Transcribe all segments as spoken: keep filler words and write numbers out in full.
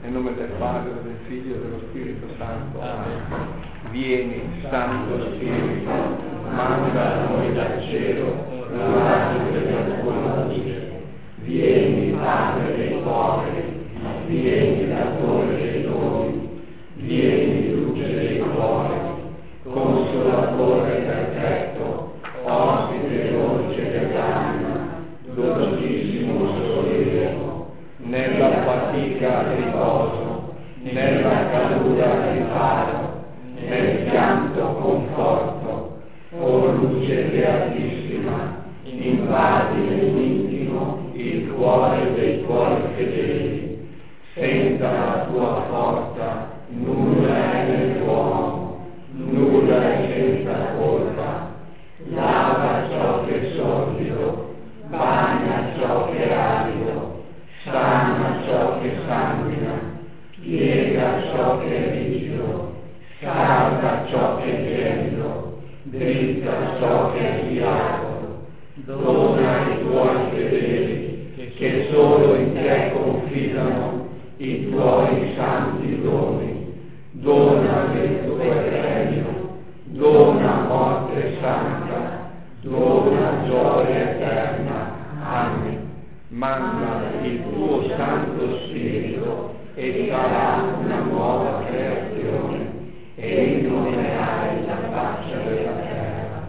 Nel nome del Padre, del Figlio e dello Spirito Santo. Amen. Vieni, Santo Spirito, manda a noi dal cielo la pace della tua luce. Vieni, Padre dei poveri, vieni, Datore dei doni, vieni, luce dei cuori, consolatore perfetto, ospite dolce dell'anima, dolcissimo sollievo, nella fatica riposo, nella calura riparo, nel pianto conforto. O luce beatissima, invadi nell'intimo il cuore dei tuoi fedeli, senza la tua forza nulla è nell'uomo, nulla è senza colpa. Lava ciò che è sordido, bagna ciò che è arido, sana ciò che sanguina, piega ciò che è rigido, salda ciò che è gelido, dritta ciò che è sciacquo. Dona ai tuoi fedeli, che solo in te confidano, i tuoi santi doni. Dona il tuo premio, dona morte santa, dona gioia eterna. Amen. Manda il tuo Santo Spirito e sarà una nuova creazione e illuminerai la faccia della terra.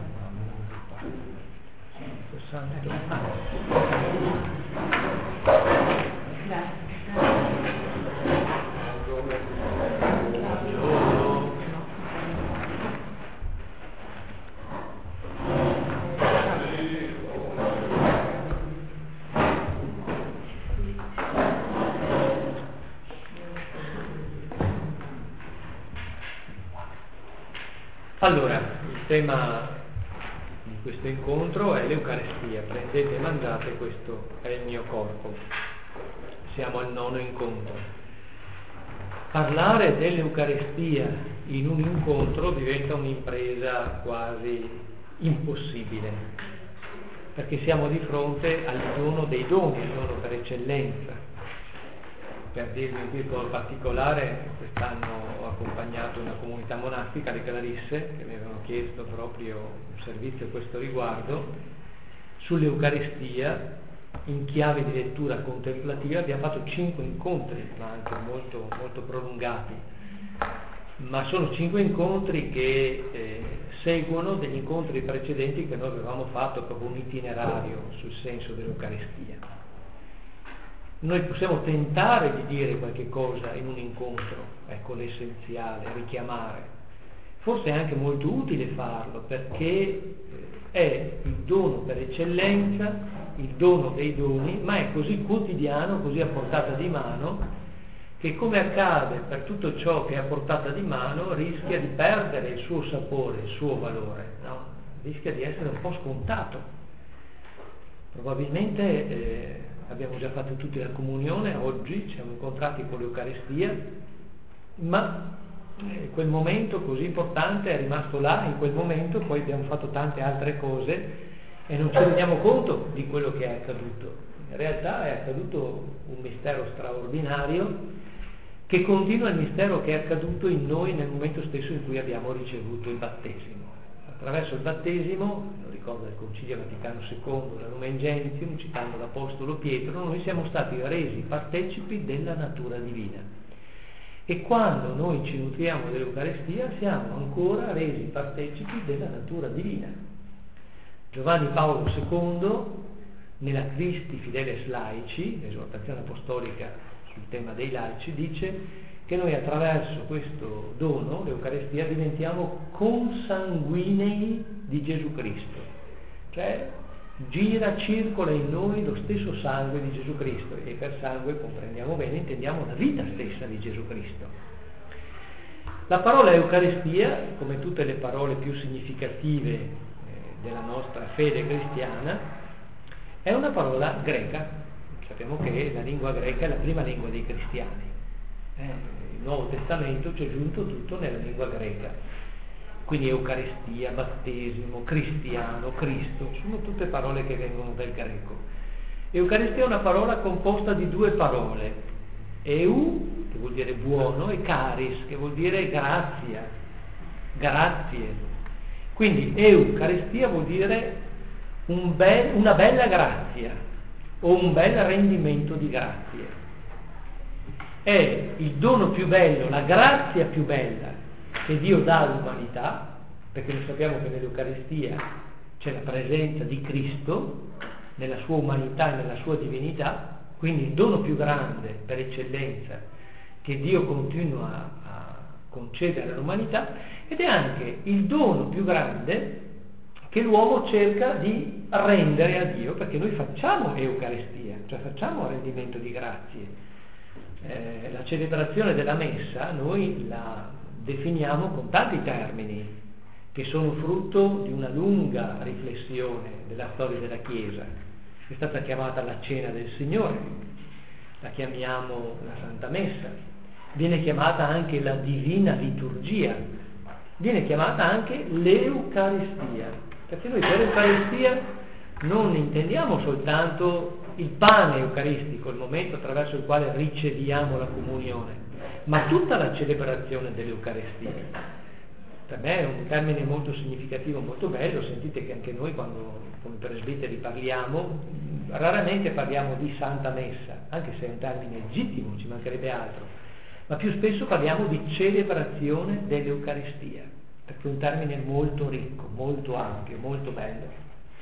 Allora, il tema di questo incontro è l'Eucaristia. Prendete e mangiate, questo è il mio corpo. Siamo al nono incontro. Parlare dell'Eucaristia in un incontro diventa un'impresa quasi impossibile, perché siamo di fronte al dono dei doni, il dono per eccellenza. Per dirvi un piccolo particolare, quest'anno ho accompagnato una comunità monastica, le Clarisse, che mi avevano chiesto proprio un servizio a questo riguardo, sull'Eucaristia, in chiave di lettura contemplativa. Abbiamo fatto cinque incontri, ma anche molto, molto prolungati, ma sono cinque incontri che eh, seguono degli incontri precedenti che noi avevamo fatto, proprio un itinerario sul senso dell'Eucaristia. Noi possiamo tentare di dire qualche cosa in un incontro, ecco l'essenziale, richiamare. Forse è anche molto utile farlo, perché è il dono per eccellenza, il dono dei doni, ma è così quotidiano, così a portata di mano, che, come accade per tutto ciò che è a portata di mano, rischia di perdere il suo sapore, il suo valore, no? Rischia di essere un po' scontato. Probabilmente eh, abbiamo già fatto tutti la comunione, oggi ci siamo incontrati con l'Eucaristia, ma eh, quel momento così importante è rimasto là, in quel momento poi abbiamo fatto tante altre cose e non ci rendiamo conto di quello che è accaduto. In realtà è accaduto un mistero straordinario, che continua il mistero che è accaduto in noi nel momento stesso in cui abbiamo ricevuto il battesimo. Attraverso il battesimo, lo ricorda il Concilio Vaticano secondo, la Lumen Gentium, citando l'Apostolo Pietro, noi siamo stati resi partecipi della natura divina. E quando noi ci nutriamo dell'Eucaristia siamo ancora resi partecipi della natura divina. Giovanni Paolo secondo, nella Christi Fideles Laici, l'esortazione apostolica sul tema dei laici, dice che noi attraverso questo dono, l'Eucaristia, diventiamo consanguinei di Gesù Cristo, cioè gira, circola in noi lo stesso sangue di Gesù Cristo, e per sangue, comprendiamo bene, intendiamo la vita stessa di Gesù Cristo. La parola Eucaristia, come tutte le parole più significative eh, della nostra fede cristiana, è una parola greca. Sappiamo che la lingua greca è la prima lingua dei cristiani. Eh, il Nuovo Testamento ci è giunto tutto nella lingua greca. Quindi Eucaristia, battesimo, cristiano, Cristo, sono tutte parole che vengono dal greco. Eucaristia è una parola composta di due parole, Eu, che vuol dire buono, e caris, che vuol dire grazia, grazie. Quindi Eucaristia vuol dire un bel, una bella grazia o un bel rendimento di grazie. È il dono più bello, la grazia più bella che Dio dà all'umanità, perché noi sappiamo che nell'Eucaristia c'è la presenza di Cristo nella sua umanità e nella sua divinità. Quindi il dono più grande per eccellenza che Dio continua a concedere all'umanità, ed è anche il dono più grande che l'uomo cerca di rendere a Dio, perché noi facciamo Eucaristia, cioè facciamo rendimento di grazie. Eh, la celebrazione della Messa noi la definiamo con tanti termini che sono frutto di una lunga riflessione della storia della Chiesa. È stata chiamata la Cena del Signore, la chiamiamo la Santa Messa, viene chiamata anche la Divina Liturgia, viene chiamata anche l'Eucaristia, perché noi per Eucaristia non intendiamo soltanto il pane eucaristico, il momento attraverso il quale riceviamo la comunione, ma tutta la celebrazione dell'Eucaristia. Per me è un termine molto significativo, molto bello. Sentite che anche noi quando come presbiteri parliamo, raramente parliamo di Santa Messa, anche se è un termine legittimo, ci mancherebbe altro, ma più spesso parliamo di celebrazione dell'Eucaristia, perché è un termine molto ricco, molto ampio, molto bello.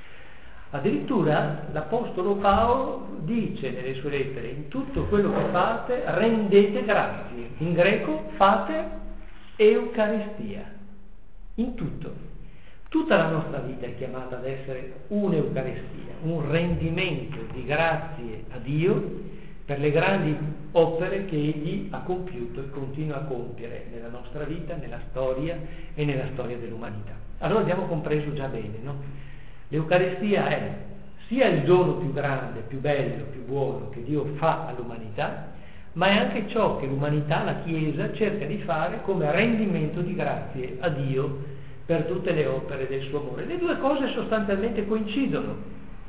Addirittura l'Apostolo Paolo dice nelle sue lettere: in tutto quello che fate rendete grazie. In greco fate Eucaristia. In tutto, tutta la nostra vita è chiamata ad essere un'Eucaristia, un rendimento di grazie a Dio per le grandi opere che Egli ha compiuto e continua a compiere nella nostra vita, nella storia e nella storia dell'umanità. Allora abbiamo compreso già bene, no? L'Eucaristia è sia il dono più grande, più bello, più buono che Dio fa all'umanità, ma è anche ciò che l'umanità, la Chiesa, cerca di fare come rendimento di grazie a Dio per tutte le opere del suo amore. Le due cose sostanzialmente coincidono.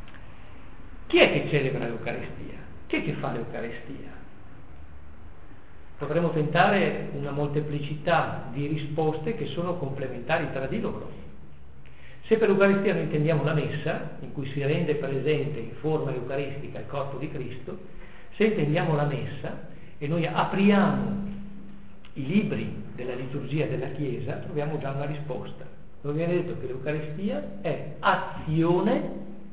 Chi è che celebra l'Eucaristia? Chi è che fa l'Eucaristia? Potremmo tentare una molteplicità di risposte che sono complementari tra di loro. Se per l'Eucaristia noi intendiamo la Messa, in cui si rende presente in forma eucaristica il corpo di Cristo, se intendiamo la Messa e noi apriamo i libri della liturgia della Chiesa, troviamo già una risposta. Dove viene detto che l'Eucaristia è azione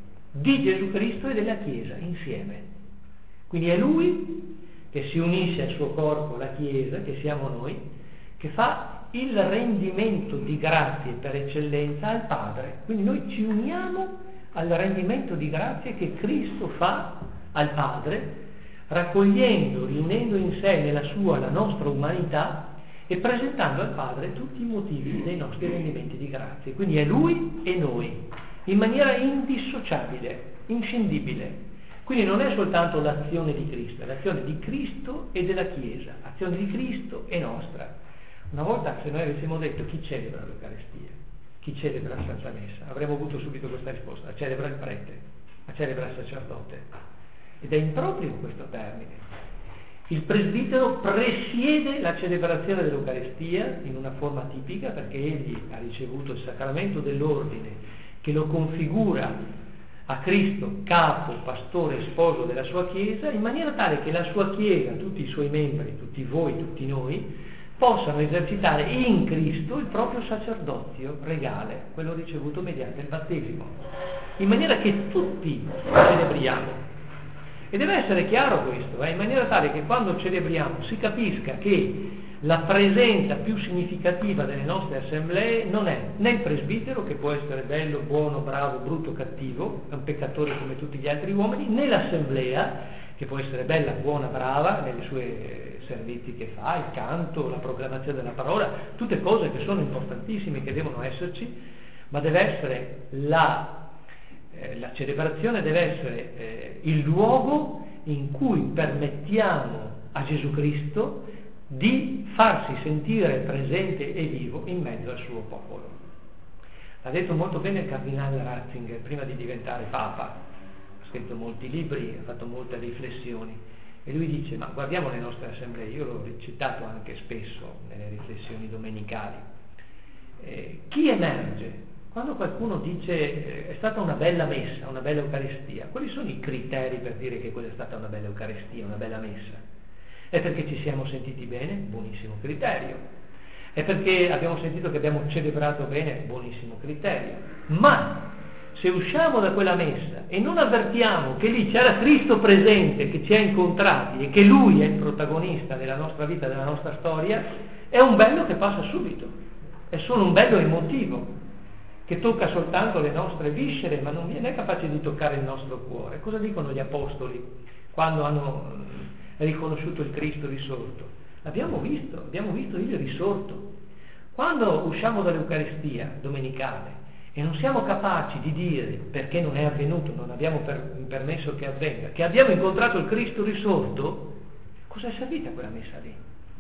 di Gesù Cristo e della Chiesa insieme. Quindi è Lui che si unisce al suo corpo, la Chiesa, che siamo noi, che fa il rendimento di grazie per eccellenza al Padre. Quindi noi ci uniamo al rendimento di grazie che Cristo fa al Padre, raccogliendo, riunendo in sé nella sua la nostra umanità e presentando al Padre tutti i motivi dei nostri rendimenti di grazie. Quindi è Lui e noi, in maniera indissociabile, inscindibile. Quindi non è soltanto l'azione di Cristo, è l'azione di Cristo e della Chiesa, l'azione di Cristo e nostra. Una volta, se noi avessimo detto chi celebra l'Eucaristia, chi celebra la Santa Messa, avremmo avuto subito questa risposta: la celebra il prete, la celebra il sacerdote. Ed è improprio questo termine. Il presbitero presiede la celebrazione dell'Eucaristia in una forma tipica, perché egli ha ricevuto il sacramento dell'ordine che lo configura a Cristo capo, pastore e sposo della sua Chiesa, in maniera tale che la sua Chiesa, tutti i suoi membri, tutti voi, tutti noi, possano esercitare in Cristo il proprio sacerdozio regale, quello ricevuto mediante il battesimo, in maniera che tutti celebriamo. E deve essere chiaro questo, eh, in maniera tale che quando celebriamo si capisca che la presenza più significativa delle nostre assemblee non è né il presbitero, che può essere bello, buono, bravo, brutto, cattivo, è un peccatore come tutti gli altri uomini, né l'assemblea, che può essere bella, buona, brava nelle sue servizi che fa, il canto, la proclamazione della parola, tutte cose che sono importantissime, che devono esserci, ma deve essere la Eh, la celebrazione deve essere eh, il luogo in cui permettiamo a Gesù Cristo di farsi sentire presente e vivo in mezzo al suo popolo. L'ha detto molto bene il cardinale Ratzinger prima di diventare Papa, ha scritto molti libri, ha fatto molte riflessioni. E lui dice, ma guardiamo le nostre assemblee, io l'ho citato anche spesso nelle riflessioni domenicali, eh, chi emerge? Quando qualcuno dice eh, è stata una bella messa, una bella Eucaristia, quali sono i criteri per dire che quella è stata una bella Eucaristia, una bella messa? È perché ci siamo sentiti bene? Buonissimo criterio. È perché abbiamo sentito che abbiamo celebrato bene? Buonissimo criterio. Ma se usciamo da quella messa e non avvertiamo che lì c'era Cristo presente, che ci ha incontrati e che Lui è il protagonista della nostra vita, della nostra storia, è un bello che passa subito, è solo un bello emotivo, che tocca soltanto le nostre viscere, ma non è capace di toccare il nostro cuore. Cosa dicono gli apostoli quando hanno riconosciuto il Cristo risorto? L'abbiamo visto, abbiamo visto il risorto. Quando usciamo dall'Eucaristia domenicale e non siamo capaci di dire, perché non è avvenuto, non abbiamo per, permesso che avvenga, che abbiamo incontrato il Cristo risorto, cosa è servita quella messa lì?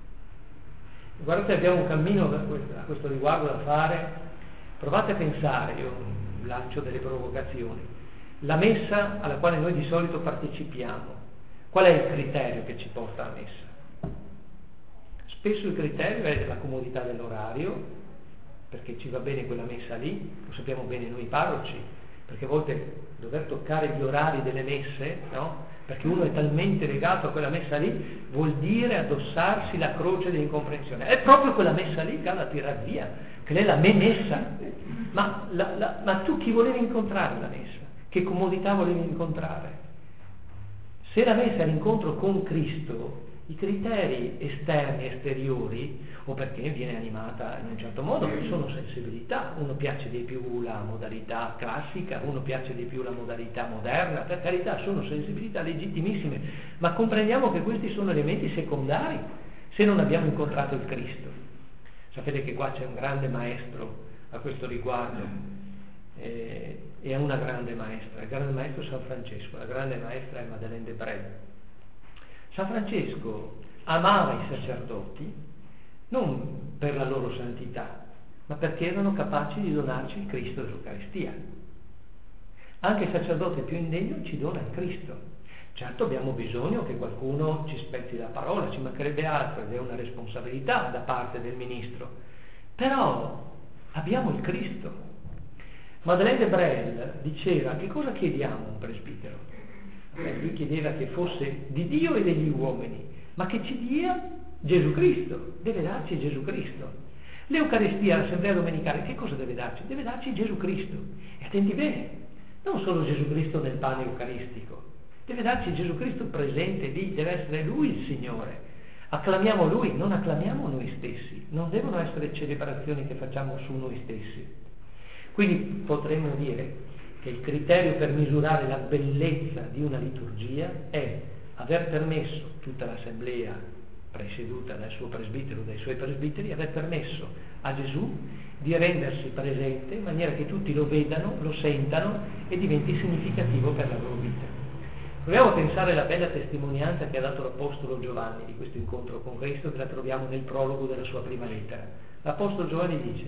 Guardate, abbiamo un cammino a questo, a questo riguardo da fare. Provate a pensare, io lancio delle provocazioni, la messa alla quale noi di solito partecipiamo, qual è il criterio che ci porta alla messa? Spesso il criterio è la comodità dell'orario, perché ci va bene quella messa lì, lo sappiamo bene noi parroci, perché a volte dover toccare gli orari delle messe, no? Perché uno è talmente legato a quella messa lì, vuol dire addossarsi la croce dell'incomprensione. È proprio quella messa lì che ha da tirar via, che è la me messa. Ma, la, la, ma tu chi volevi incontrare la messa? Che comodità volevi incontrare? Se la messa è l'incontro con Cristo, i criteri esterni, esteriori, o perché viene animata in un certo modo, sono sensibilità. Uno piace di più la modalità classica, uno piace di più la modalità moderna, per carità sono sensibilità legittimissime, ma comprendiamo che questi sono elementi secondari se non abbiamo incontrato il Cristo. Sapete che qua c'è un grande maestro a questo riguardo, eh, e è una grande maestra, il grande maestro è San Francesco, la grande maestra è Madeleine de Brel. San Francesco amava i sacerdoti non per la loro santità, ma perché erano capaci di donarci il Cristo dell'Eucaristia. Anche il sacerdote più indegno ci dona il Cristo. Certo abbiamo bisogno che qualcuno ci spezzi la parola, ci mancherebbe altro, ed è una responsabilità da parte del ministro, però abbiamo il Cristo. Madeleine de Brel diceva: che cosa chiediamo a un presbitero? Beh, lui chiedeva che fosse di Dio e degli uomini, ma che ci dia Gesù Cristo, deve darci Gesù Cristo. L'Eucaristia, l'Assemblea Domenicale, che cosa deve darci? Deve darci Gesù Cristo. E attenti bene, non solo Gesù Cristo nel pane eucaristico, deve darci Gesù Cristo presente lì, deve essere Lui il Signore. Acclamiamo Lui, non acclamiamo noi stessi, non devono essere celebrazioni che facciamo su noi stessi. Quindi potremmo dire che il criterio per misurare la bellezza di una liturgia è aver permesso tutta l'assemblea presieduta dal suo presbitero, dai suoi presbiteri, aver permesso a Gesù di rendersi presente in maniera che tutti lo vedano, lo sentano e diventi significativo per la loro vita. Proviamo a pensare alla bella testimonianza che ha dato l'Apostolo Giovanni di questo incontro con Cristo, che la troviamo nel prologo della sua prima lettera. L'Apostolo Giovanni dice: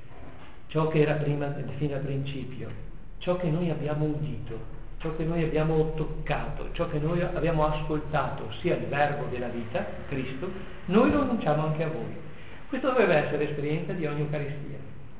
ciò che era prima, fino al principio, ciò che noi abbiamo udito, ciò che noi abbiamo toccato, ciò che noi abbiamo ascoltato, sia il verbo della vita, Cristo, noi lo annunciamo anche a voi. Questo dovrebbe essere l'esperienza di ogni Eucaristia.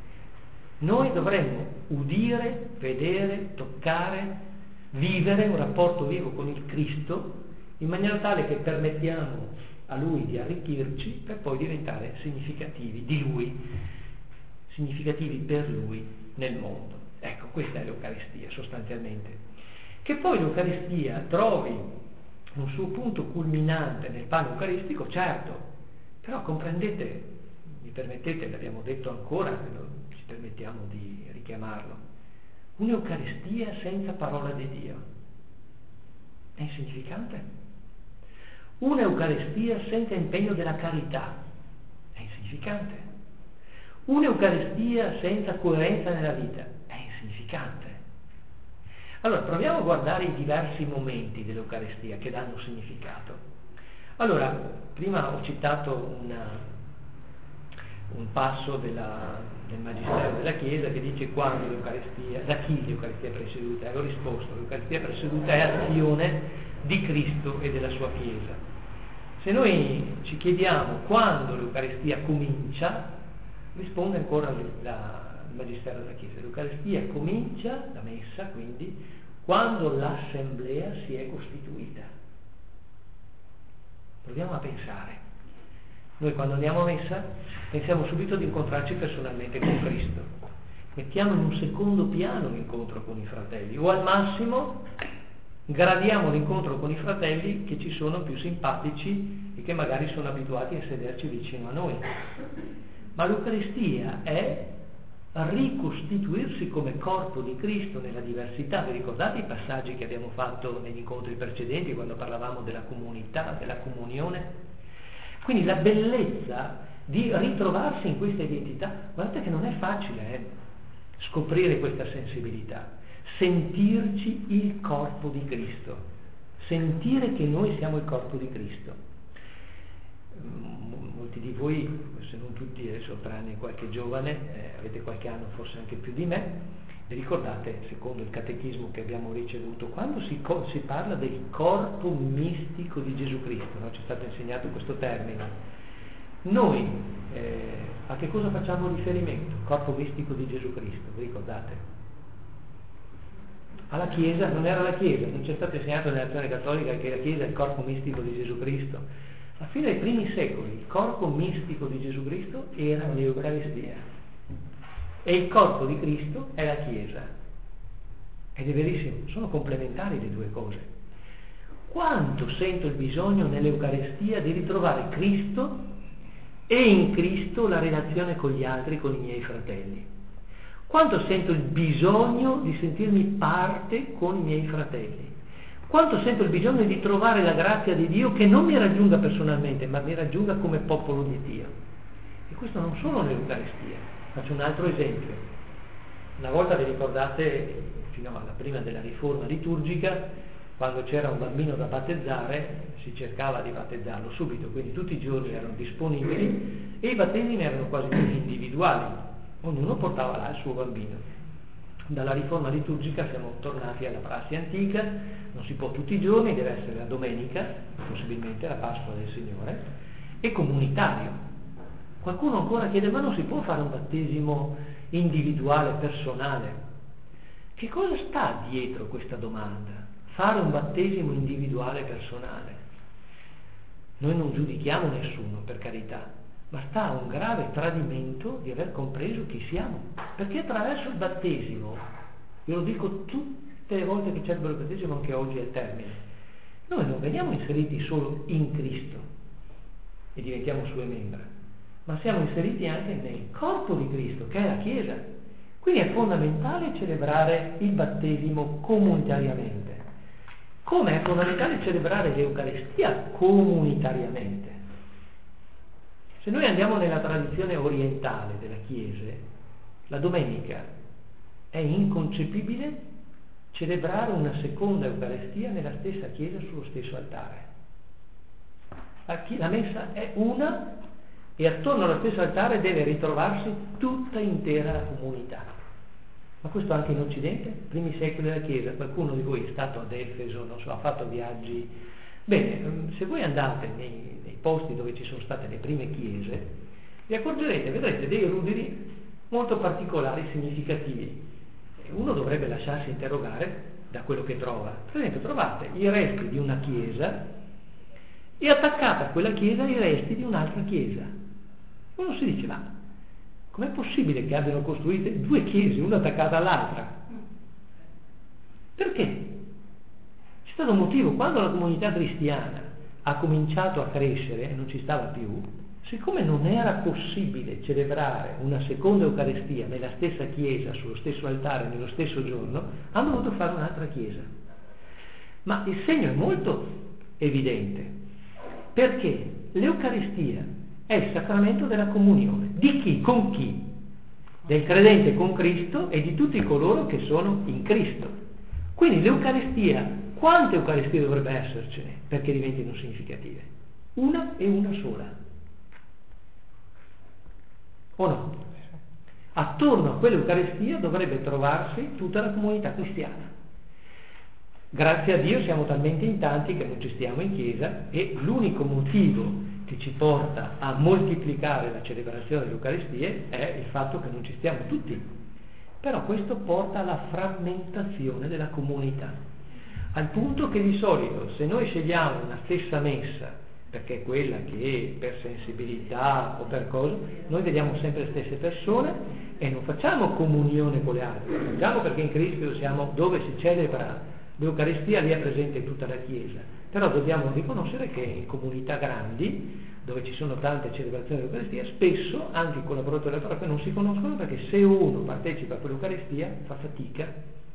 Noi dovremmo udire, vedere, toccare, vivere un rapporto vivo con il Cristo, in maniera tale che permettiamo a Lui di arricchirci per poi diventare significativi di Lui, significativi per Lui nel mondo. Ecco, questa è l'Eucaristia sostanzialmente. Che poi l'Eucaristia trovi un suo punto culminante nel pane eucaristico, certo, però comprendete, mi permettete, l'abbiamo detto ancora, ci permettiamo di richiamarlo, un'Eucaristia senza parola di Dio è insignificante. Un'Eucaristia senza impegno della carità è insignificante. Un'Eucaristia senza coerenza nella vita è insignificante. Allora, proviamo a guardare i diversi momenti dell'Eucaristia che danno significato. Allora, prima ho citato una, un passo della, del Magistero della Chiesa che dice quando l'Eucaristia, da chi l'Eucaristia è presieduta? E ho risposto, l'Eucaristia presieduta è azione di Cristo e della sua Chiesa. Se noi ci chiediamo quando l'Eucaristia comincia, risponde ancora la, il Magistero della Chiesa. L'Eucaristia comincia, la messa quindi, quando l'assemblea si è costituita. Proviamo a pensare. Noi quando andiamo a messa pensiamo subito di incontrarci personalmente con Cristo. Mettiamo in un secondo piano l'incontro con i fratelli, o al massimo gradiamo l'incontro con i fratelli che ci sono più simpatici e che magari sono abituati a sederci vicino a noi. Ma l'Eucaristia è ricostituirsi come corpo di Cristo nella diversità. Vi ricordate i passaggi che abbiamo fatto negli incontri precedenti quando parlavamo della comunità, della comunione? Quindi la bellezza di ritrovarsi in questa identità, guardate che non è facile eh, scoprire questa sensibilità, sentirci il corpo di Cristo, sentire che noi siamo il corpo di Cristo. Molti di voi, se non tutti adesso tranne qualche giovane, eh, avete qualche anno forse anche più di me, vi ricordate, secondo il catechismo che abbiamo ricevuto, quando si, co- si parla del corpo mistico di Gesù Cristo, no? Ci è stato insegnato questo termine. Noi eh, a che cosa facciamo riferimento? Corpo mistico di Gesù Cristo, vi ricordate? Alla Chiesa, non era la Chiesa, non ci è stato insegnato nella nazione cattolica che la Chiesa è il corpo mistico di Gesù Cristo. A fine dei primi secoli il corpo mistico di Gesù Cristo era l'Eucaristia. E il corpo di Cristo è la Chiesa. Ed è verissimo, sono complementari le due cose. Quanto sento il bisogno nell'Eucaristia di ritrovare Cristo e in Cristo la relazione con gli altri, con i miei fratelli. Quanto sento il bisogno di sentirmi parte con i miei fratelli. Quanto sento il bisogno di trovare la grazia di Dio che non mi raggiunga personalmente, ma mi raggiunga come popolo di Dio. E questo non solo nell'Eucaristia. Faccio un altro esempio. Una volta vi ricordate, fino alla prima della riforma liturgica, quando c'era un bambino da battezzare, si cercava di battezzarlo subito, quindi tutti i giorni erano disponibili e i battesimi erano quasi tutti individuali, ognuno portava là il suo bambino. Dalla riforma liturgica siamo tornati alla prassi antica, non si può tutti i giorni, deve essere la domenica, possibilmente la Pasqua del Signore, e comunitario. Qualcuno ancora chiede, ma non si può fare un battesimo individuale, personale? Che cosa sta dietro questa domanda? Fare un battesimo individuale, personale? Noi non giudichiamo nessuno, per carità, ma sta un grave tradimento di aver compreso chi siamo. Perché attraverso il battesimo, io lo dico tutte le volte che celebro il battesimo, anche oggi al termine, noi non veniamo inseriti solo in Cristo e diventiamo sue membra, ma siamo inseriti anche nel corpo di Cristo, che è la Chiesa. Quindi è fondamentale celebrare il battesimo comunitariamente, come è fondamentale celebrare l'Eucaristia comunitariamente. Se noi andiamo nella tradizione orientale della Chiesa, la domenica è inconcepibile celebrare una seconda Eucaristia nella stessa Chiesa, sullo stesso altare. La, la messa è una, e attorno allo stesso altare deve ritrovarsi tutta intera la comunità. Ma questo anche in Occidente, primi secoli della Chiesa. Qualcuno di voi è stato ad Efeso, non so, ha fatto viaggi. Bene, se voi andate nei, nei posti dove ci sono state le prime chiese, vi accorgerete, vedrete dei ruderi molto particolari, significativi. E uno dovrebbe lasciarsi interrogare da quello che trova. Per esempio, trovate i resti di una chiesa e attaccata a quella chiesa i resti di un'altra chiesa. Uno si dice, ma com'è possibile che abbiano costruito due chiese, una attaccata all'altra? Perché? C'è stato un motivo. Quando la comunità cristiana ha cominciato a crescere e non ci stava più, siccome non era possibile celebrare una seconda Eucaristia nella stessa chiesa, sullo stesso altare, nello stesso giorno, hanno dovuto fare un'altra chiesa. Ma il segno è molto evidente, perché l'Eucaristia è il sacramento della comunione. Di chi? Con chi? Del credente con Cristo e di tutti coloro che sono in Cristo. Quindi l'Eucaristia, quante Eucaristie dovrebbe essercene perché diventino significative? Una e una sola. attorno a quell'Eucaristia dovrebbe trovarsi tutta la comunità cristiana. Grazie a Dio siamo talmente in tanti che non ci stiamo in chiesa, e l'unico motivo che ci porta a moltiplicare la celebrazione dell'Eucaristia è il fatto che non ci stiamo tutti. Però questo porta alla frammentazione della comunità, al punto che di solito, se noi scegliamo una stessa messa, perché è quella che per sensibilità o per cosa, noi vediamo sempre le stesse persone e non facciamo comunione con le altre, lo facciamo perché in Cristo siamo dove si celebra l'Eucaristia, lì è presente tutta la Chiesa. Però dobbiamo riconoscere che in comunità grandi, dove ci sono tante celebrazioni dell'Eucaristia, spesso anche i collaboratori della parrocchia non si conoscono, perché se uno partecipa a quell'Eucaristia fa fatica.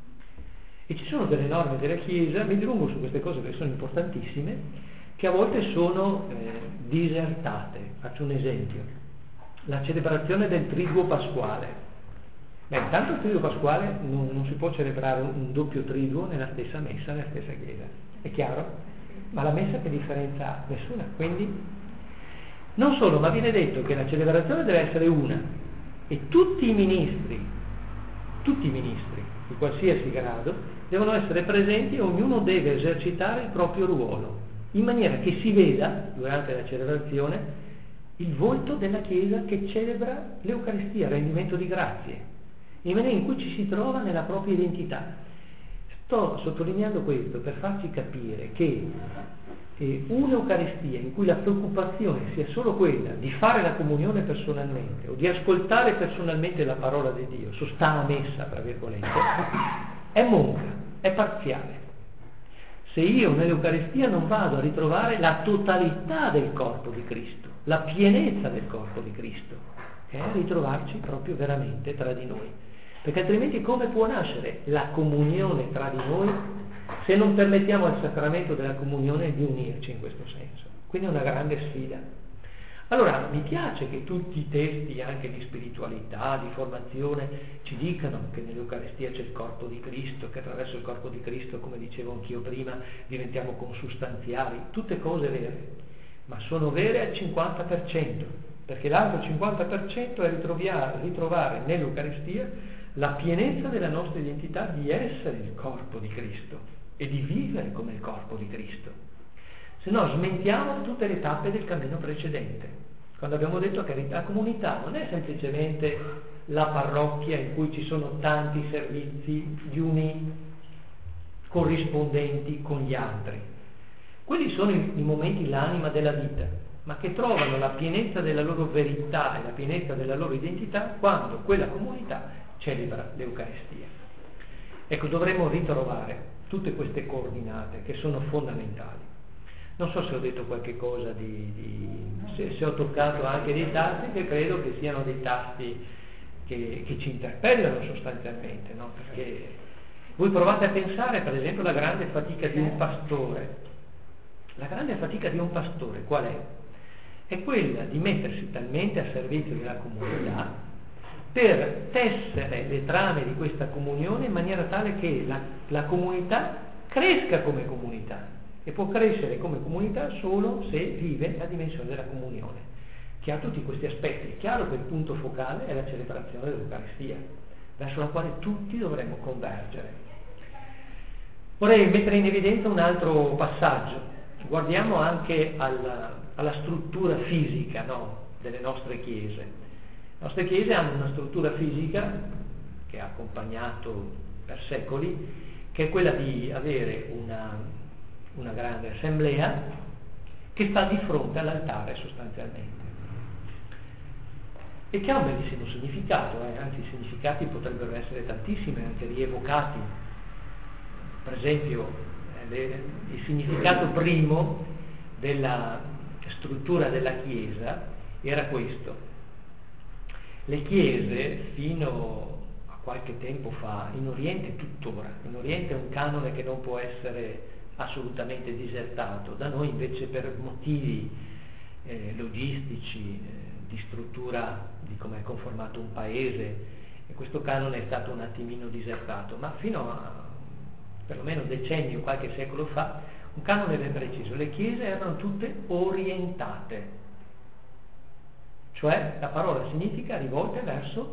E ci sono delle norme della Chiesa, mi dilungo su queste cose perché sono importantissime, che a volte sono eh, disertate. Faccio un esempio: la celebrazione del triduo pasquale. Beh, intanto il triduo pasquale non, non si può celebrare un, un doppio triduo nella stessa messa, nella stessa chiesa, è chiaro? Ma la messa che differenza ha? Nessuna. Quindi non solo, ma viene detto che la celebrazione deve essere una, e tutti i ministri, tutti i ministri di qualsiasi grado devono essere presenti, e ognuno deve esercitare il proprio ruolo, in maniera che si veda durante la celebrazione il volto della Chiesa che celebra l'Eucaristia, il rendimento di grazie, in maniera in cui ci si trova nella propria identità. Sto sottolineando questo per farci capire che eh, un'Eucaristia in cui la preoccupazione sia solo quella di fare la comunione personalmente o di ascoltare personalmente la parola di Dio, sostanza messa tra virgolette, è monca, è parziale. Se io nell'Eucaristia non vado a ritrovare la totalità del corpo di Cristo, la pienezza del corpo di Cristo, che è ritrovarci proprio veramente tra di noi. Perché altrimenti come può nascere la comunione tra di noi se non permettiamo al sacramento della comunione di unirci in questo senso? Quindi è una grande sfida. Allora, mi piace che tutti i testi anche di spiritualità, di formazione, ci dicano che nell'Eucaristia c'è il corpo di Cristo, che attraverso il corpo di Cristo, come dicevo anch'io prima, diventiamo consustanziali, tutte cose vere, ma sono vere al cinquanta per cento, perché l'altro cinquanta per cento è ritrovare, ritrovare nell'Eucaristia la pienezza della nostra identità di essere il corpo di Cristo e di vivere come il corpo di Cristo. Se no smentiamo tutte le tappe del cammino precedente. Quando abbiamo detto che la comunità non è semplicemente la parrocchia in cui ci sono tanti servizi, gli uni corrispondenti con gli altri. Quelli sono i, i momenti, l'anima della vita, ma che trovano la pienezza della loro verità e la pienezza della loro identità quando quella comunità celebra l'Eucaristia. Ecco, dovremmo ritrovare tutte queste coordinate che sono fondamentali. Non so se ho detto qualche cosa di, di se, se ho toccato anche dei tasti che credo che siano dei tasti che, che ci interpellano sostanzialmente, no? Perché voi provate a pensare, per esempio, alla grande fatica di un pastore. La grande fatica di un pastore qual è? È quella di mettersi talmente a servizio della comunità per tessere le trame di questa comunione in maniera tale che la, la comunità cresca come comunità. E può crescere come comunità solo se vive la dimensione della comunione, che ha tutti questi aspetti. È chiaro che il punto focale è la celebrazione dell'Eucaristia, verso la quale tutti dovremmo convergere. Vorrei mettere in evidenza un altro passaggio. Guardiamo anche alla, alla struttura fisica, no, delle nostre chiese. Le nostre chiese hanno una struttura fisica che ha accompagnato per secoli, che è quella di avere una una grande assemblea che sta di fronte all'altare sostanzialmente e che ha un bellissimo significato, eh? Anzi i significati potrebbero essere tantissimi, anche rievocati. Per esempio eh, le, il significato primo della struttura della Chiesa era questo: le chiese fino a qualche tempo fa, in Oriente tuttora, in Oriente è un canone che non può essere assolutamente disertato, da noi invece per motivi eh, logistici, eh, di struttura, di come è conformato un paese, e questo canone è stato un attimino disertato, ma fino a perlomeno decenni o qualche secolo fa un canone ben preciso. Le chiese erano tutte orientate, cioè la parola significa rivolte verso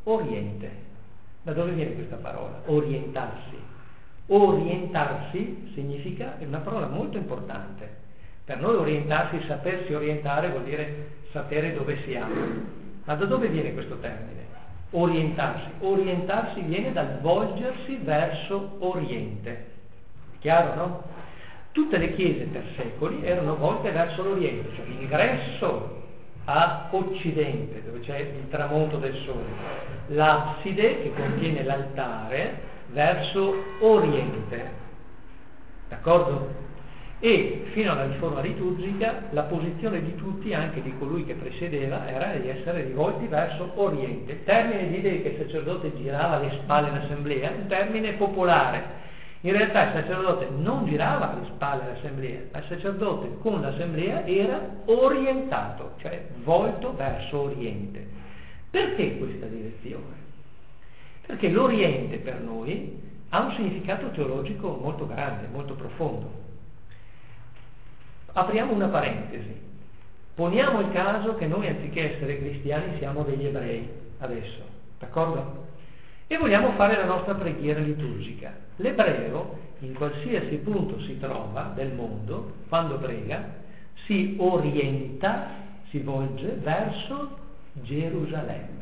oriente. Da dove viene questa parola? Orientarsi. Orientarsi significa, è una parola molto importante. Per noi orientarsi, sapersi orientare vuol dire sapere dove siamo. Ma da dove viene questo termine? Orientarsi. Orientarsi viene dal volgersi verso oriente. Chiaro, no? Tutte le chiese per secoli erano volte verso l'oriente, cioè l'ingresso a occidente, dove c'è il tramonto del sole, l'abside che contiene l'altare verso oriente, d'accordo? E fino alla riforma liturgica la posizione di tutti, anche di colui che presiedeva, era di essere rivolti verso oriente. Il termine di dire che il sacerdote girava le spalle all'assemblea è un termine popolare. In realtà il sacerdote non girava le spalle all'assemblea, ma il sacerdote con l'assemblea era orientato, cioè volto verso oriente. Perché questa direzione? Perché l'Oriente per noi ha un significato teologico molto grande, molto profondo. Apriamo una parentesi. Poniamo il caso che noi, anziché essere cristiani, siamo degli ebrei adesso, d'accordo? E vogliamo fare la nostra preghiera liturgica. L'ebreo, in qualsiasi punto si trova del mondo, quando prega, si orienta, si volge verso Gerusalemme,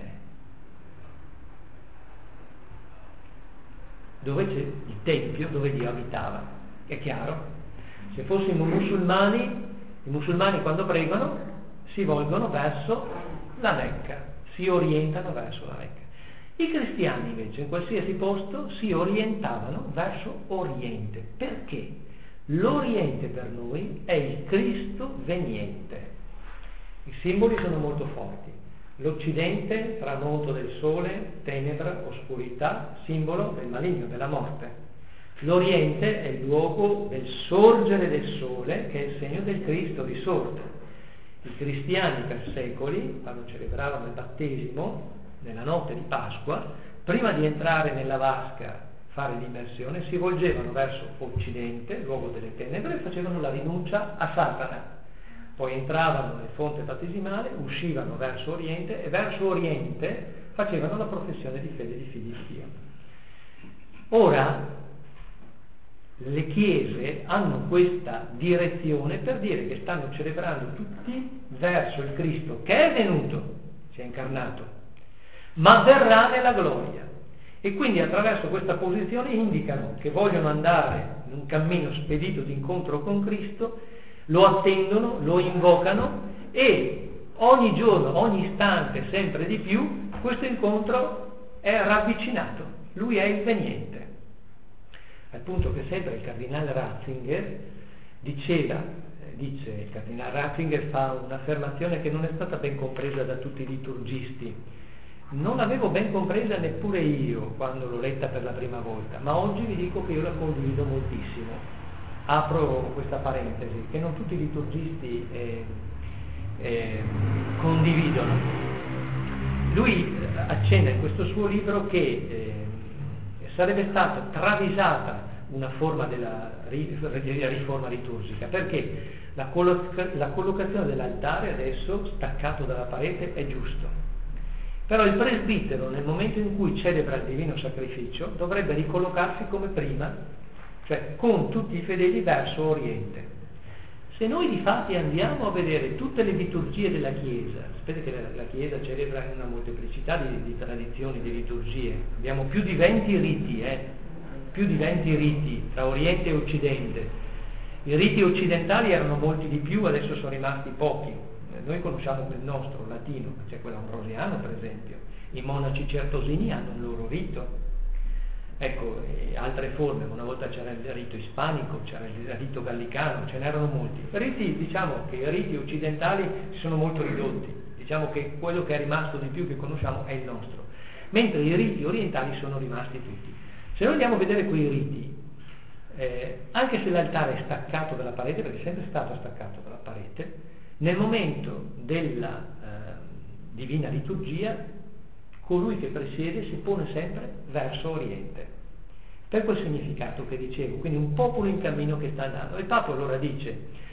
dove c'è il Tempio, dove Dio abitava. È chiaro? Se fossimo musulmani, i musulmani quando pregano si volgono verso la Mecca, si orientano verso la Mecca. I cristiani invece in qualsiasi posto si orientavano verso Oriente. Perché? L'Oriente per noi è il Cristo veniente. I simboli sono molto forti. L'Occidente, tramonto del sole, tenebra, oscurità, simbolo del maligno, della morte. L'Oriente è il luogo del sorgere del sole, che è il segno del Cristo risorto. I cristiani per secoli, quando celebravano il battesimo, nella notte di Pasqua, prima di entrare nella vasca, fare l'immersione, si volgevano verso Occidente, luogo delle tenebre, e facevano la rinuncia a Satana. Poi entravano nel fonte battesimale, uscivano verso Oriente e verso Oriente facevano la professione di fede di figli di Dio. Ora, le chiese hanno questa direzione per dire che stanno celebrando tutti verso il Cristo che è venuto, si è incarnato, ma verrà nella gloria. E quindi attraverso questa posizione indicano che vogliono andare in un cammino spedito d'incontro con Cristo, lo attendono, lo invocano e ogni giorno, ogni istante, sempre di più, questo incontro è ravvicinato. Lui è il veniente. Al punto che sempre il cardinale Ratzinger diceva, dice, il cardinale Ratzinger fa un'affermazione che non è stata ben compresa da tutti i liturgisti. Non l'avevo ben compresa neppure io quando l'ho letta per la prima volta, ma oggi vi dico che io la condivido moltissimo. Apro questa parentesi, che non tutti i liturgisti eh, eh, condividono. Lui accenna in questo suo libro che eh, sarebbe stata travisata una forma della riforma liturgica, perché la, colloca- la collocazione dell'altare adesso, staccato dalla parete, è giusto. Però il presbitero, nel momento in cui celebra il divino sacrificio, dovrebbe ricollocarsi come prima, cioè con tutti i fedeli verso Oriente. Se noi di fatti andiamo a vedere tutte le liturgie della Chiesa, sapete che la, la Chiesa celebra una molteplicità di, di tradizioni, di liturgie, abbiamo più di venti riti, eh? più di venti riti tra Oriente e Occidente. I riti occidentali erano molti di più, adesso sono rimasti pochi. Noi conosciamo il nostro, latino, c'è quello ambrosiano per esempio, i monaci certosini hanno un loro rito. Ecco, e altre forme, una volta c'era il rito ispanico, c'era il rito gallicano, ce n'erano molti. Riti, diciamo che i riti occidentali si sono molto ridotti, diciamo che quello che è rimasto di più che conosciamo è il nostro, mentre i riti orientali sono rimasti tutti. Se noi andiamo a vedere quei riti, eh, anche se l'altare è staccato dalla parete, perché è sempre stato staccato dalla parete, nel momento della eh, divina liturgia, colui che presiede si pone sempre verso Oriente, per quel significato che dicevo, quindi un popolo in cammino che sta andando. Il Papa allora dice,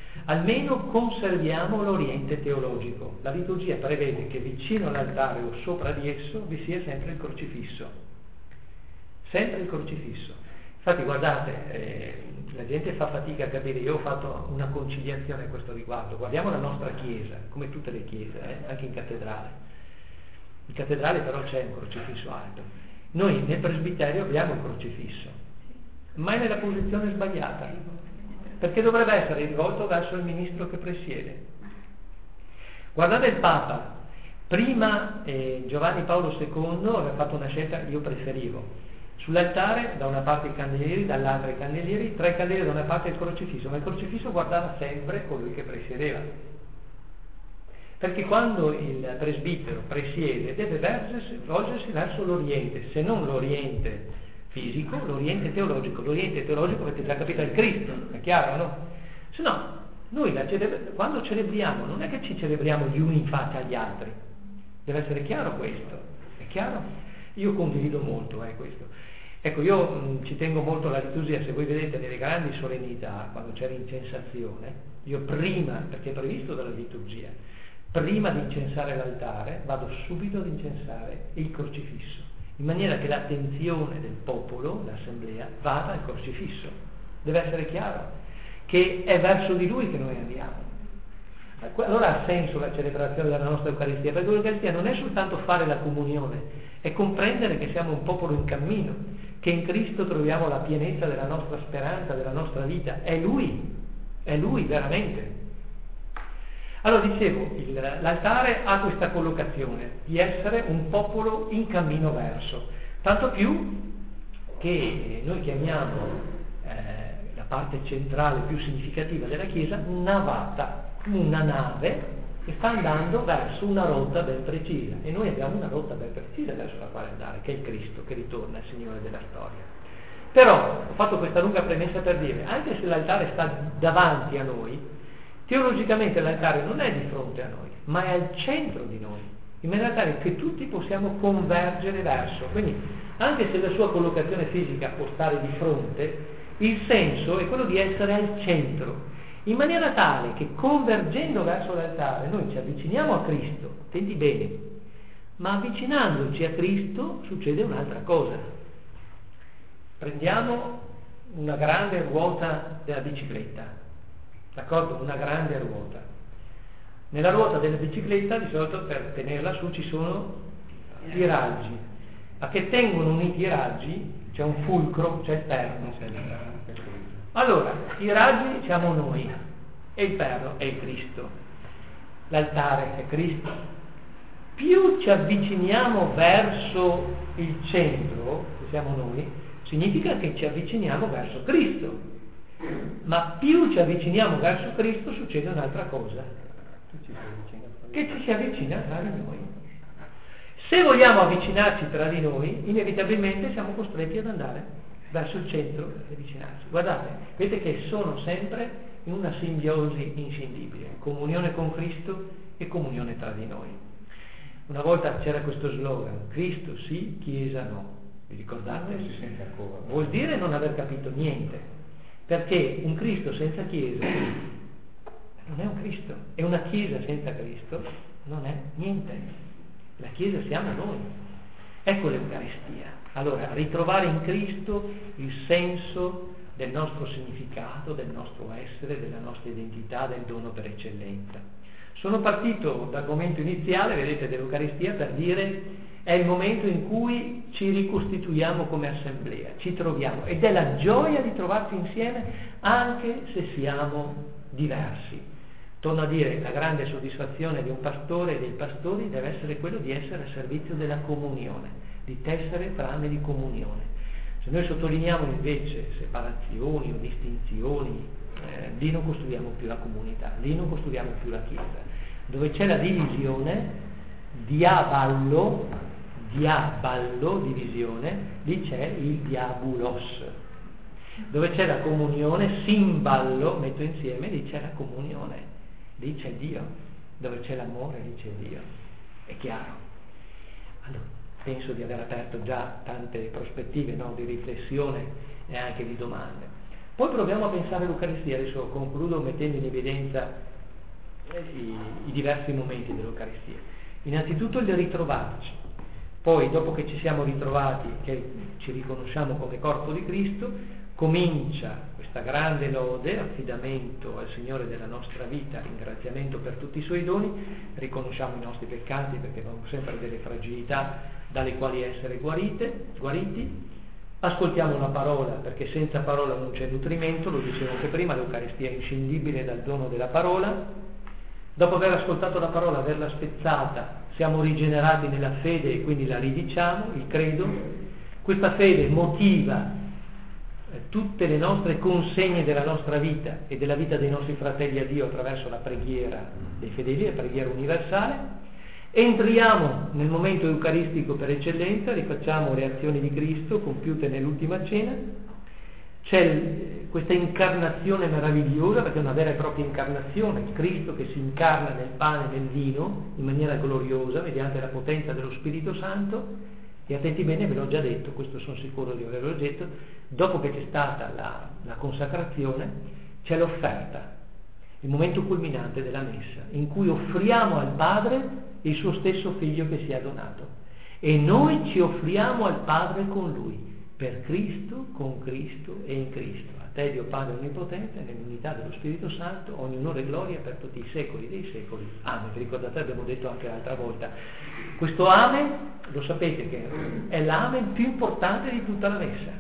Almeno conserviamo l'oriente teologico. La liturgia prevede che vicino all'altare o sopra di esso vi sia sempre il crocifisso. Sempre il crocifisso. Infatti guardate, eh, la gente fa fatica a capire, io ho fatto una conciliazione a questo riguardo. Guardiamo la nostra chiesa, come tutte le chiese, eh, anche in cattedrale. In cattedrale però c'è un crocifisso alto. Noi nel presbiterio abbiamo il crocifisso, ma è nella posizione sbagliata, perché dovrebbe essere rivolto verso il ministro che presiede. Guardate il Papa, prima eh, Giovanni Paolo secondo aveva fatto una scelta che io preferivo. Sull'altare da una parte i candelieri, dall'altra i candelieri, tre candelieri da una parte il crocifisso, ma il crocifisso guardava sempre colui che presiedeva. Perché quando il presbitero presiede deve vergersi, volgersi verso l'Oriente, se non l'Oriente fisico, l'Oriente teologico. L'Oriente teologico avete già capito è il Cristo, è chiaro, no? Se no, noi la celebra- quando celebriamo non è che ci celebriamo gli uni in faccia agli altri, deve essere chiaro questo, è chiaro? Io condivido molto eh, questo. Ecco, io mh, ci tengo molto alla liturgia. Se voi vedete nelle grandi solennità, quando c'è l'incensazione, io prima, perché è previsto dalla liturgia, prima di incensare l'altare, vado subito ad incensare il crocifisso, in maniera che l'attenzione del popolo, l'assemblea, vada al crocifisso. Deve essere chiaro che è verso di lui che noi andiamo. Allora ha senso la celebrazione della nostra Eucaristia, perché l'Eucaristia non è soltanto fare la comunione, è comprendere che siamo un popolo in cammino, che in Cristo troviamo la pienezza della nostra speranza, della nostra vita. È Lui, è Lui veramente. Allora dicevo, il, l'altare ha questa collocazione di essere un popolo in cammino verso, tanto più che noi chiamiamo eh, la parte centrale più significativa della Chiesa navata, una nave che sta andando verso una rotta ben precisa, e noi abbiamo una rotta ben precisa verso la quale andare, che è il Cristo che ritorna, il Signore della storia. Però ho fatto questa lunga premessa per dire, anche se l'altare sta davanti a noi, teologicamente l'altare non è di fronte a noi, ma è al centro di noi, in maniera tale che tutti possiamo convergere verso. Quindi, anche se la sua collocazione fisica può stare di fronte, il senso è quello di essere al centro, in maniera tale che convergendo verso l'altare noi ci avviciniamo a Cristo, attenti bene, ma avvicinandoci a Cristo succede un'altra cosa. Prendiamo una grande ruota della bicicletta, d'accordo? Una grande ruota. Nella ruota della bicicletta di solito per tenerla su ci sono i raggi. A che tengono uniti i raggi c'è un fulcro, c'è il perno. Allora, i raggi siamo noi e il perno è il Cristo. L'altare è Cristo. Più ci avviciniamo verso il centro, che siamo noi, significa che ci avviciniamo verso Cristo. Ma più ci avviciniamo verso Cristo succede un'altra cosa, che ci si avvicina tra di noi. Se vogliamo avvicinarci tra di noi, inevitabilmente siamo costretti ad andare verso il centro e avvicinarci. Guardate, vedete che sono sempre in una simbiosi inscindibile, comunione con Cristo e comunione tra di noi. Una volta c'era questo slogan, Cristo sì, Chiesa no. Vi ricordate? Non si sente ancora. Vuol dire non aver capito niente, perché un Cristo senza Chiesa non è un Cristo, e una Chiesa senza Cristo non è niente. La Chiesa siamo noi. Ecco l'Eucaristia. Allora, ritrovare in Cristo il senso del nostro significato, del nostro essere, della nostra identità, del dono per eccellenza. Sono partito dal momento iniziale, vedete, dell'Eucaristia per dire è il momento in cui ci ricostituiamo come assemblea, ci troviamo, ed è la gioia di trovarci insieme anche se siamo diversi. Torno a dire, la grande soddisfazione di un pastore e dei pastori deve essere quello di essere a servizio della comunione, di tessere trame di comunione. Se noi sottolineiamo invece separazioni o distinzioni, eh, lì non costruiamo più la comunità, lì non costruiamo più la Chiesa. Dove c'è la divisione, diaballo, diaballo, divisione, lì c'è il diabulos. Dove c'è la comunione, simballo, metto insieme, lì c'è la comunione, lì c'è Dio. Dove c'è l'amore, lì c'è Dio. È chiaro? Allora, penso di aver aperto già tante prospettive, no, di riflessione e anche di domande. Poi proviamo a pensare all'Eucaristia, adesso concludo mettendo in evidenza i, i diversi momenti dell'Eucaristia. Innanzitutto il ritrovarci, poi dopo che ci siamo ritrovati, che ci riconosciamo come corpo di Cristo, comincia questa grande lode, affidamento al Signore della nostra vita, ringraziamento per tutti i Suoi doni, riconosciamo i nostri peccati perché abbiamo sempre delle fragilità dalle quali essere guarite, guariti, ascoltiamo la parola perché senza parola non c'è nutrimento, lo dicevo anche prima, l'Eucaristia è inscindibile dal dono della parola. Dopo aver ascoltato la parola, averla spezzata, siamo rigenerati nella fede e quindi la ridiciamo, il credo. Questa fede motiva eh, tutte le nostre consegne della nostra vita e della vita dei nostri fratelli a Dio attraverso la preghiera dei fedeli, la preghiera universale. Entriamo nel momento eucaristico per eccellenza, rifacciamo le azioni di Cristo compiute nell'ultima cena. C'è questa incarnazione meravigliosa, perché è una vera e propria incarnazione, Cristo che si incarna nel pane e nel vino in maniera gloriosa mediante la potenza dello Spirito Santo. E attenti bene, ve l'ho già detto, questo sono sicuro di averlo detto, dopo che c'è stata la, la consacrazione c'è l'offerta, il momento culminante della messa, in cui offriamo al Padre il suo stesso Figlio che si è donato, e noi ci offriamo al Padre con Lui, per Cristo, con Cristo e in Cristo. A te Dio Padre Onnipotente, nell'unità dello Spirito Santo, ogni onore e gloria per tutti i secoli dei secoli. Amen. Vi ricordate, abbiamo detto anche l'altra volta. Questo Amen, lo sapete che è l'Amen più importante di tutta la messa.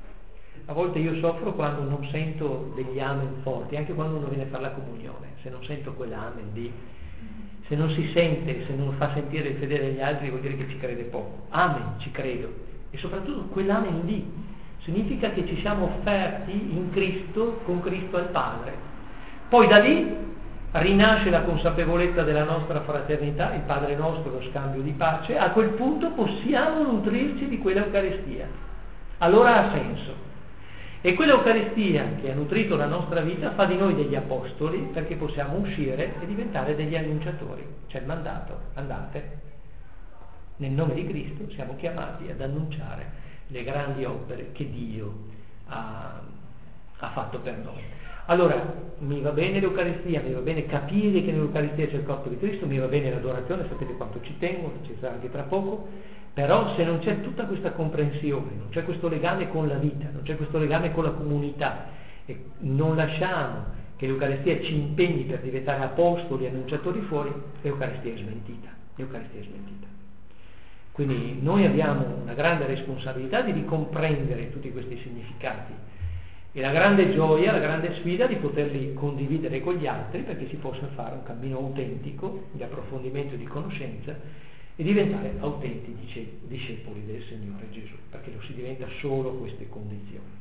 A volte io soffro quando non sento degli Amen forti, anche quando uno viene a fare la comunione, se non sento quell'Amen di... Se non si sente, se non fa sentire il fedele agli altri, vuol dire che ci crede poco. Amen, ci credo. E soprattutto quell'amen lì significa che ci siamo offerti in Cristo, con Cristo al Padre. Poi da lì rinasce la consapevolezza della nostra fraternità, il Padre nostro, lo scambio di pace. A quel punto possiamo nutrirci di quell'Eucaristia. Allora ha senso. E quell'Eucaristia che ha nutrito la nostra vita fa di noi degli apostoli, perché possiamo uscire e diventare degli annunciatori. C'è il mandato, andate. Nel nome di Cristo siamo chiamati ad annunciare le grandi opere che Dio ha, ha fatto per noi. Allora, mi va bene l'Eucaristia, mi va bene capire che nell'Eucaristia c'è il corpo di Cristo, mi va bene l'adorazione, sapete quanto ci tengo, ci sarà anche tra poco, però se non c'è tutta questa comprensione, non c'è questo legame con la vita, non c'è questo legame con la comunità, e non lasciamo che l'Eucaristia ci impegni per diventare apostoli e annunciatori fuori, l'Eucaristia è smentita, l'Eucaristia è smentita. Quindi noi abbiamo una grande responsabilità di ricomprendere tutti questi significati e la grande gioia, la grande sfida di poterli condividere con gli altri perché si possa fare un cammino autentico di approfondimento e di conoscenza e diventare autentici discepoli del Signore Gesù, perché lo si diventa solo a queste condizioni.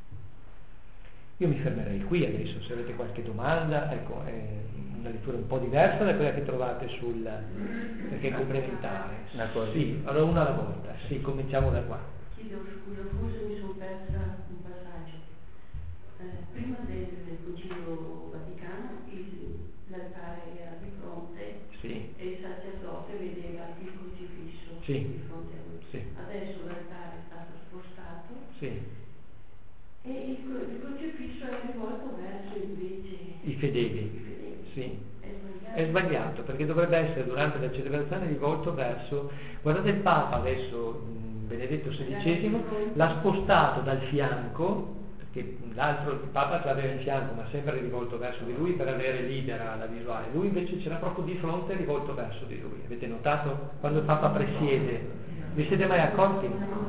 Io mi fermerei qui adesso, se avete qualche domanda, ecco, è una lettura un po' diversa da quella che trovate sul, perché è complementare. Sì, allora una alla volta, sì, cominciamo da qua. Chiedo scusa, forse mi sono persa un passaggio. Eh, prima del, del Concilio Vaticano il, l'altare era di fronte sì. E il sacerdote vedeva il crocifisso sì. di fronte a lui. Sì. Adesso l'altare è stato spostato. Sì. E il, il crocifisso è rivolto verso invece i fedeli, i fedeli. Sì. È sbagliato. È sbagliato perché dovrebbe essere durante la celebrazione rivolto verso, guardate il Papa adesso, Benedetto sedicesimo, l'ha spostato dal fianco, perché l'altro il Papa l'aveva in fianco ma sempre rivolto verso di lui per avere libera la visuale, lui invece c'era proprio di fronte rivolto verso di lui. Avete notato quando il Papa presiede? Vi siete mai accorti?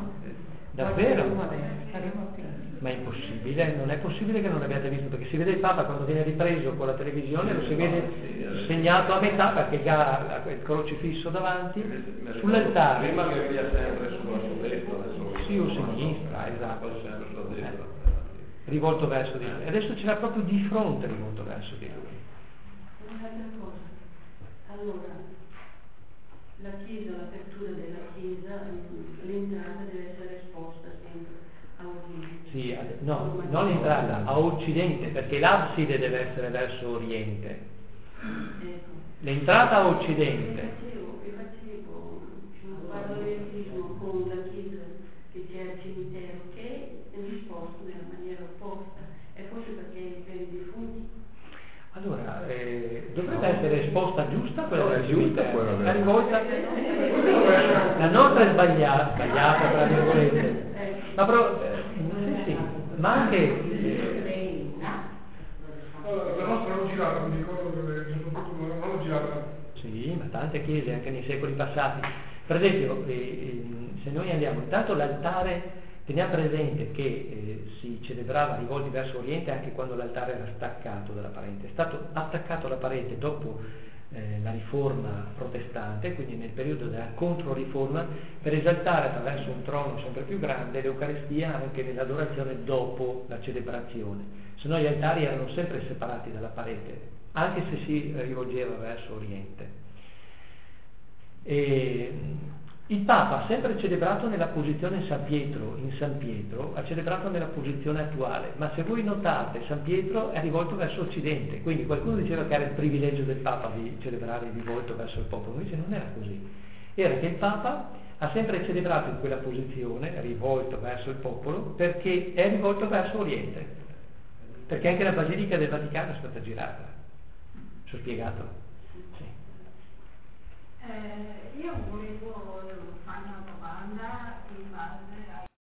Davvero? Ma è impossibile, non è possibile che non l'abbiate visto, perché si vede il Papa quando viene ripreso con la televisione, lo si vede segnato a metà perché ha il crocifisso davanti, sull'altare. Prima che via sempre sulla sua destra, adesso sì, o sinistra, esatto. sempre sulla destra. Eh, rivolto verso di lui. Adesso ce l'ha proprio di fronte rivolto verso di lui. Un'altra cosa, allora, la Chiesa, l'apertura della Chiesa, l'entrata deve essere esposta sempre a Oriente. Sì, no, non l'entrata, a Occidente, perché l'abside deve essere verso Oriente. Ecco. L'entrata a Occidente. Io facevo un parallelismo con la Chiesa che c'è al cimitero, che è disposto nella maniera opposta, è risposta giusta, quella No, del è più giusta interno. quella del- La rivolta, la nostra è sbagliata, sbagliata tra virgolette, ma però, eh, sì, sì, ma anche Allora, la nostra non girata, mi ricordo che soprattutto non non girata. sì, ma tante chiese anche nei secoli passati. Per esempio, eh, eh, se noi andiamo, intanto l'altare, teniamo presente che eh, si celebrava rivolti verso Oriente anche quando l'altare era staccato dalla parete. È stato attaccato alla parete dopo eh, la riforma protestante, quindi nel periodo della controriforma, per esaltare attraverso un trono sempre più grande l'Eucaristia anche nell'adorazione dopo la celebrazione. Se no gli altari erano sempre separati dalla parete, anche se si rivolgeva verso Oriente. E il Papa ha sempre celebrato nella posizione in San Pietro, in San Pietro, ha celebrato nella posizione attuale, ma se voi notate San Pietro è rivolto verso Occidente, quindi qualcuno diceva che era il privilegio del Papa di celebrare rivolto verso il popolo, invece non era così, era che il Papa ha sempre celebrato in quella posizione, rivolto verso il popolo, perché è rivolto verso Oriente, perché anche la Basilica del Vaticano è stata girata. Ci ho spiegato? Sì. Eh, io volevo fare una domanda in base